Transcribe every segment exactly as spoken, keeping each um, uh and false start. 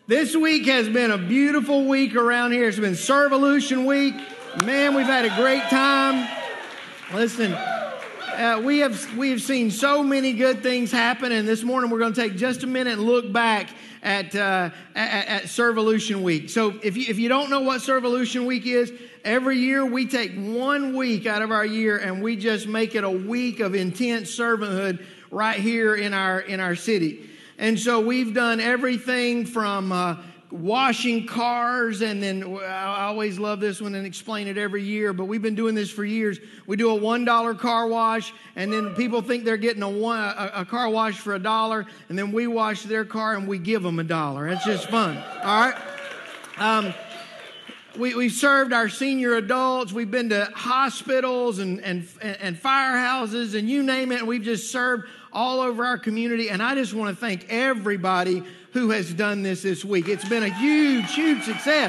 This week has been a beautiful week around here. It's been Servolution Week. Man, we've had a great time. Listen, uh, we have we have seen so many good things happen, and this morning we're going to take just a minute and look back at uh, at, at Servolution Week. So if you if you don't know what Servolution Week is, every year we take one week out of our year and we just make it a week of intense servanthood right here in our in our city. And so we've done everything from uh, washing cars, and then I always love this one and explain it every year, but we've been doing this for years. We do a one dollar car wash, and then people think they're getting a, one, a, a car wash for a dollar, and then we wash their car and we give them a dollar. It's just fun, all right? Um, we, we've served our senior adults. We've been to hospitals and, and, and firehouses, and you name it, and we've just served all over our community, and I just want to thank everybody who has done this this week. It's been a huge, huge success.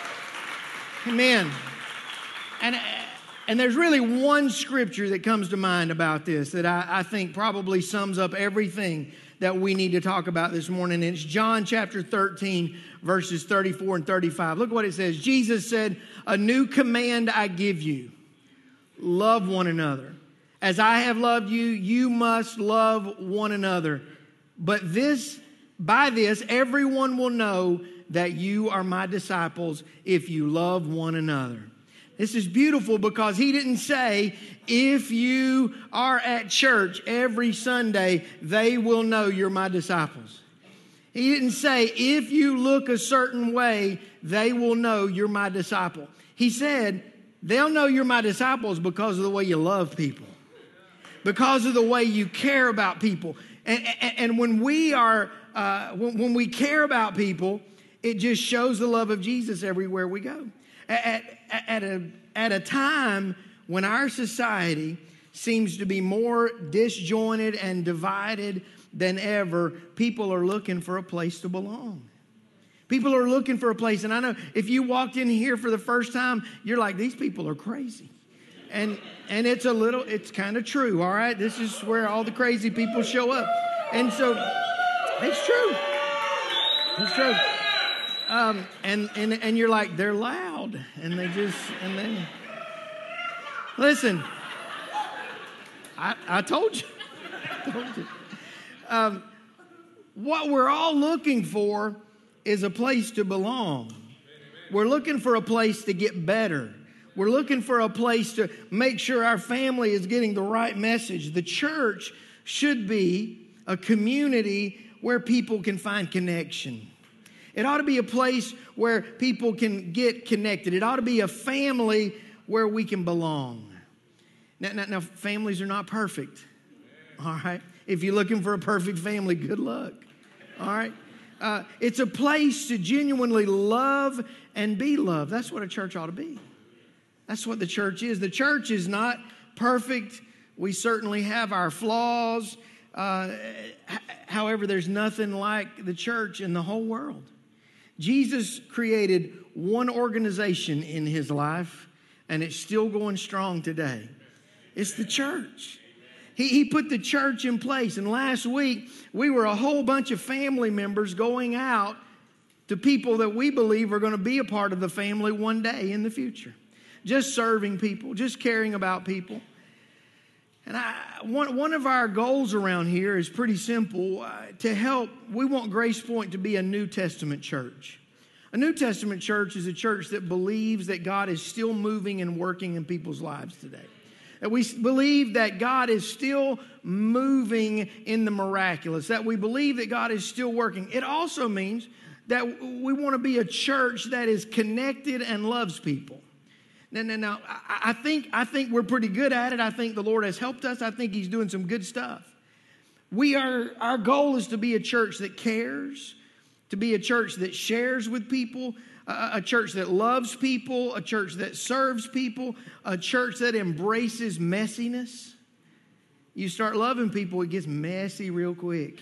Amen. And, and there's really one scripture that comes to mind about this that I, I think probably sums up everything that we need to talk about this morning. And it's John chapter thirteen, verses thirty-four and thirty-five. Look what it says. Jesus said, "A new command I give you, love one another. As I have loved you, you must love one another. But this, by this, everyone will know that you are my disciples if you love one another." This is beautiful because he didn't say, if you are at church every Sunday, they will know you're my disciples. He didn't say, if you look a certain way, they will know you're my disciple. He said, they'll know you're my disciples because of the way you love people. Because of the way you care about people. And, and, and when we are, uh, when, when we care about people, it just shows the love of Jesus everywhere we go. At, at, at, a, at a time when our society seems to be more disjointed and divided than ever, people are looking for a place to belong. People are looking for a place. And I know if you walked in here for the first time, you're like, these people are crazy. And and it's a little, it's kind of true, all right? This is where all the crazy people show up. And so, it's true. It's true. Um, and, and, and you're like, they're loud. And they just, and then, listen, I, I told you. I told you. Um, what we're all looking for is a place to belong. We're looking for a place to get better. We're looking for a place to make sure our family is getting the right message. The church should be a community where people can find connection. It ought to be a place where people can get connected. It ought to be a family where we can belong. Now, now, now families are not perfect. All right? If you're looking for a perfect family, good luck. All right? Uh, it's a place to genuinely love and be loved. That's what a church ought to be. That's what the church is. The church is not perfect. We certainly have our flaws. Uh, however, there's nothing like the church in the whole world. Jesus created one organization in his life, and it's still going strong today. It's the church. He, he put the church in place. And last week, we were a whole bunch of family members going out to people that we believe are going to be a part of the family one day in the future. Just serving people, just caring about people. And I, one, one of our goals around here is pretty simple. Uh, to help, we want Grace Point to be a New Testament church. A New Testament church is a church that believes that God is still moving and working in people's lives today. That we believe that God is still moving in the miraculous. That we believe that God is still working. It also means that we want to be a church that is connected and loves people. Now, now, now I, I think I think we're pretty good at it. I think the Lord has helped us. I think He's doing some good stuff. We are. Our goal is to be a church that cares, to be a church that shares with people, a, a church that loves people, a church that serves people, a church that embraces messiness. You start loving people, it gets messy real quick.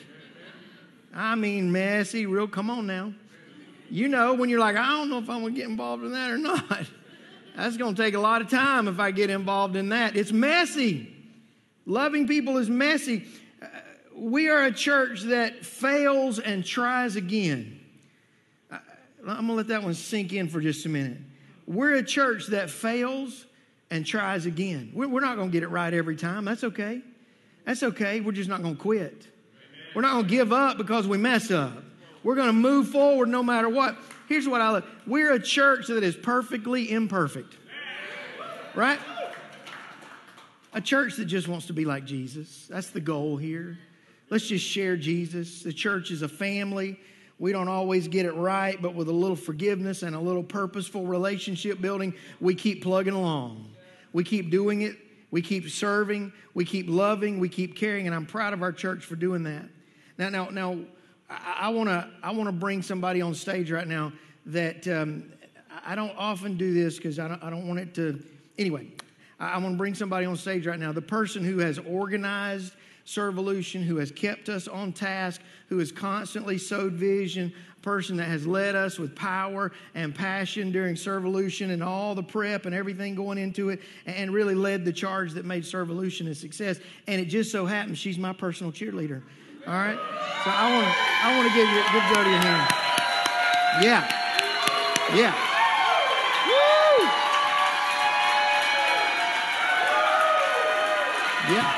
I mean messy, real. Come on now. You know when you're like, I don't know if I'm going to get involved in that or not. That's going to take a lot of time if I get involved in that. It's messy. Loving people is messy. Uh, we are a church that fails and tries again. I'm going to let that one sink in for just a minute. We're a church that fails and tries again. We're, we're not going to get it right every time. That's okay. That's okay. We're just not going to quit. We're not going to give up because we mess up. We're going to move forward no matter what. Here's what I love. We're a church that is perfectly imperfect. Right? A church that just wants to be like Jesus. That's the goal here. Let's just share Jesus. The church is a family. We don't always get it right, but with a little forgiveness and a little purposeful relationship building, we keep plugging along. We keep doing it. We keep serving. We keep loving. We keep caring. And I'm proud of our church for doing that. Now, now, now, I want to I want to bring somebody on stage right now that um, I don't often do this because I don't I don't want it to. Anyway, I, I want to bring somebody on stage right now. The person who has organized Servolution, who has kept us on task, who has constantly sowed vision, a person that has led us with power and passion during Servolution and all the prep and everything going into it, and really led the charge that made Servolution a success. And it just so happens she's my personal cheerleader. All right? So I want to I want to give you give Jody a hand. Yeah. Yeah. Woo! Yeah.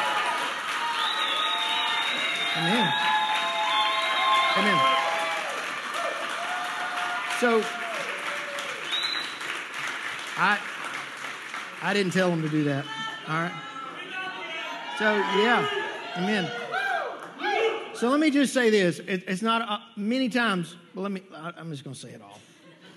Amen. Amen. So, I I didn't tell him to do that. All right. So, yeah. Amen. So let me just say this. It, it's not uh, many times. Well, let me. I, I'm just going to say it all.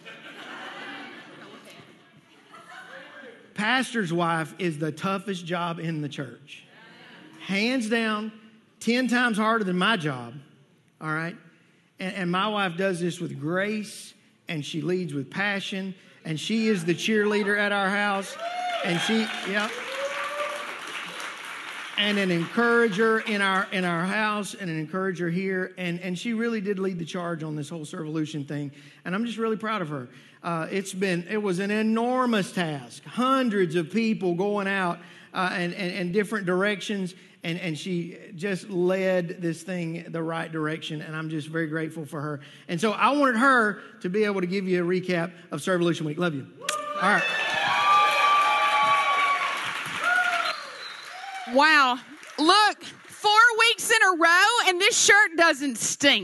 Pastor's wife is the toughest job in the church, hands down. Ten times harder than my job, all right? And, and my wife does this with grace, and she leads with passion, and she is the cheerleader at our house, and she, yeah, and an encourager in our in our house, and an encourager here, and, and she really did lead the charge on this whole Servolution thing, and I'm just really proud of her. Uh, it's been, it was an enormous task, hundreds of people going out uh, and, and, and different directions. And, and she just led this thing the right direction, and I'm just very grateful for her. And so I wanted her to be able to give you a recap of Servolution Week. Love you. All right. Wow. Look, four weeks in a row, and this shirt doesn't stink.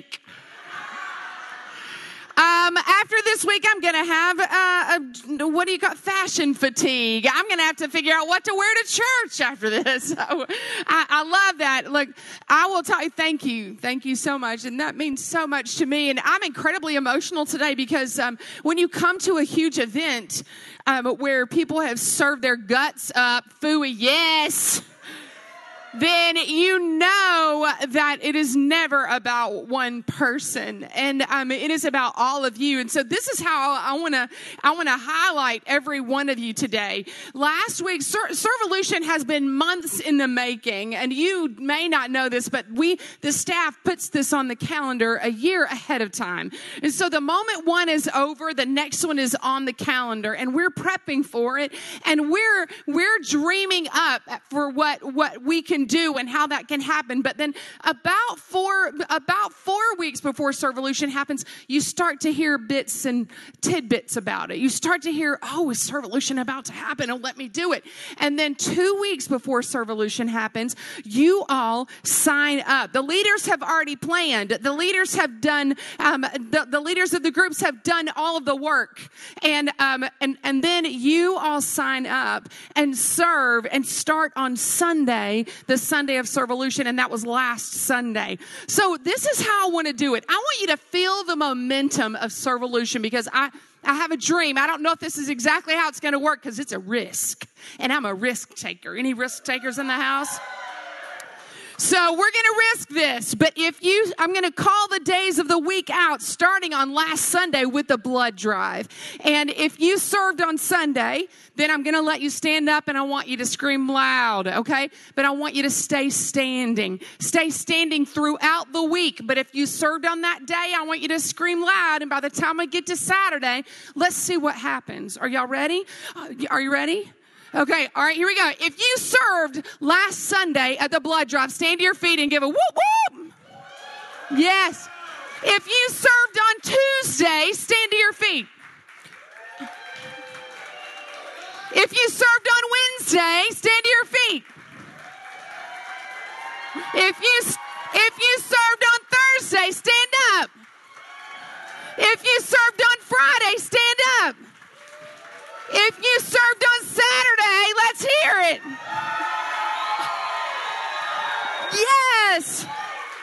Um, after this week, I'm going to have, uh, a, what do you call it? Fashion fatigue. I'm going to have to figure out what to wear to church after this. So I, I love that. Look, I will tell you, thank you. Thank you so much. And that means so much to me. And I'm incredibly emotional today because, um, when you come to a huge event, um, where people have served their guts up, phooey, yes, then you know that it is never about one person, and um, it is about all of you. And so this is how I want to I want to highlight every one of you today. Last week, Ser- Servolution has been months in the making, and you may not know this, but we, the staff, puts this on the calendar a year ahead of time. And so the moment one is over, the next one is on the calendar, and we're prepping for it, and we're we're dreaming up for what what we can do and how that can happen. But then about four about four weeks before Servolution happens, you start to hear bits and tidbits about it. You start to hear, oh, is Servolution about to happen? Oh, let me do it. And then two weeks before Servolution happens, you all sign up. The leaders have already planned. The leaders have done, um, the, the leaders of the groups have done all of the work. And, um, and, and then you all sign up and serve and start on Sunday, the Sunday of Servolution, and that was last Sunday. So this is how I want to do it. I want you to feel the momentum of Servolution because I, I have a dream. I don't know if this is exactly how it's going to work because it's a risk, and I'm a risk taker. Any risk takers in the house? So we're going to risk this, but if you, I'm going to call the days of the week out starting on last Sunday with the blood drive. And if you served on Sunday, then I'm going to let you stand up and I want you to scream loud, okay? But I want you to stay standing. Stay standing throughout the week. But if you served on that day, I want you to scream loud. And by the time we get to Saturday, let's see what happens. Are y'all ready? Are you ready? Okay, all right, here we go. If you served last Sunday at the blood drive, stand to your feet and give a whoop, whoop. Yes. If you served on Tuesday, stand to your feet. If you served on Wednesday, stand to your feet. If you if you served on Thursday, stand up. If you served on Friday, stand up. If you served on Saturday, let's hear it. Yes.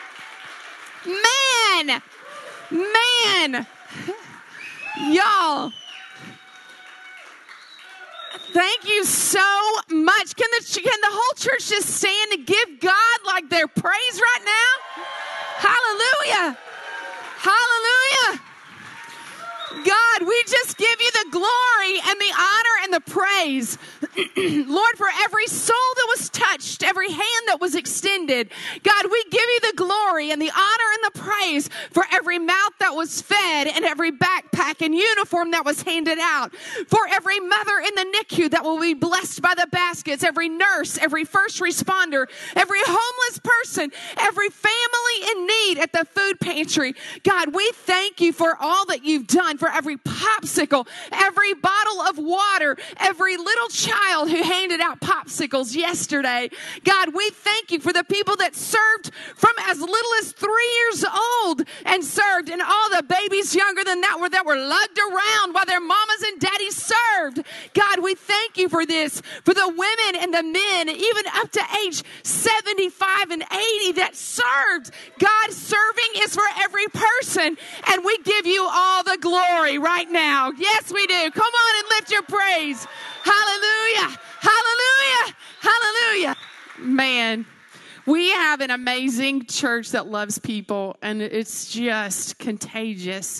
Man. Man. Y'all. Thank you so much. Can the, can the whole church just stand and give God like their praise right now? Hallelujah. Hallelujah. God, we just give you the glory and the honor and the praise. Lord, for every soul that was touched, every hand that was extended, God, we give you the glory and the honor and the praise for every mouth that was fed and every backpack and uniform that was handed out, for every mother in the N I C U that will be blessed by the baskets, every nurse, every first responder, every homeless person, every family in need at the food pantry. God, we thank you for all that you've done, for every popsicle, every bottle of water, every little child who handed out popsicles yesterday. God, we thank you for the people that served from as little as three years old and served, and all the babies younger than that were that were lugged around while their mamas and daddies served. God, we thank you for this, for the women and the men, even up to age seventy-five and eighty that served. God, serving is for every person, and we give you all the glory right now. Yes, we do. Come on and lift your praise. Hallelujah. Hallelujah. Hallelujah. Man, we have an amazing church that loves people, and it's just contagious.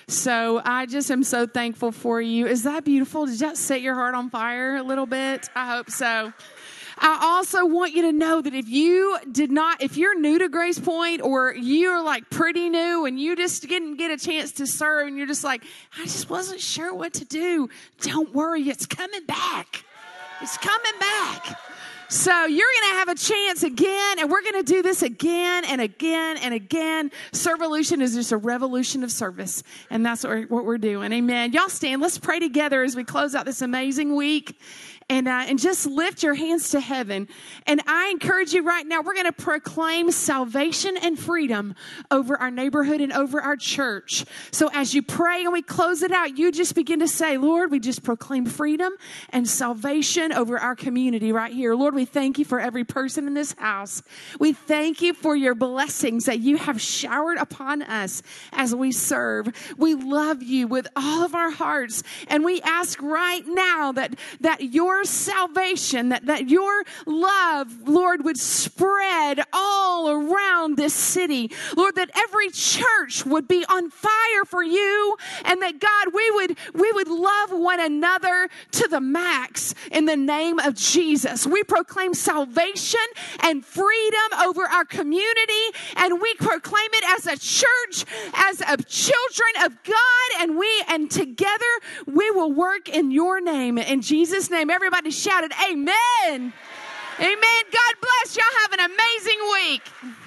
So I just am so thankful for you. Is that beautiful? Did that set your heart on fire a little bit? I hope so. I also want you to know that if you did not, if you're new to Grace Point, or you're like pretty new and you just didn't get a chance to serve and you're just like, I just wasn't sure what to do, don't worry, it's coming back. It's coming back. So you're going to have a chance again, and we're going to do this again and again and again. Servolution is just a revolution of service, and that's what we're, what we're doing. Amen. Y'all stand. Let's pray together as we close out this amazing week. And uh, and just lift your hands to heaven. And I encourage you right now, we're going to proclaim salvation and freedom over our neighborhood and over our church. So as you pray and we close it out, you just begin to say, Lord, we just proclaim freedom and salvation over our community right here. Lord, we thank you for every person in this house. We thank you for your blessings that you have showered upon us as we serve. We love you with all of our hearts. And we ask right now that, that your salvation, that, that your love, Lord, would spread all around this city. Lord, that every church would be on fire for you, and that, God, we would, we would love one another to the max in the name of Jesus. We proclaim salvation and freedom over our community, and we proclaim it as a church, as a children of God, and we, and together we will work in your name. In Jesus' name, everybody shouted, amen. Amen. God bless. Y'all have an amazing week.